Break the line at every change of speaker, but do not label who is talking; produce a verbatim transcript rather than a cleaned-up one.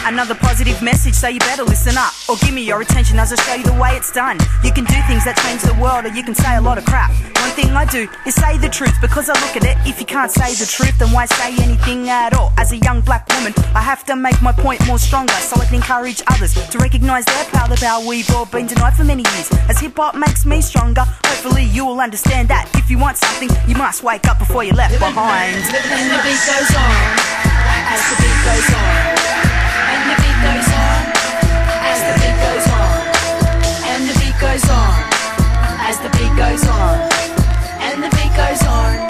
Another positive message, so you better listen up, or give me your attention as I show you the way it's done. You can do things that change the world, or you can say a lot of crap. One thing I do is say the truth, because I look at it, if you can't say the truth, then why say anything at all? As a young black woman, I have to make my point more stronger, so I can encourage others to recognise their power, the power we've all been denied for many years. As hip-hop makes me stronger, hopefully you will understand that if you want something, you must wake up before you're left behind.
And the beat goes on, as the beat goes on. And the beat goes on, as the beat goes on. And the beat goes on, as the beat goes on. And the beat goes on.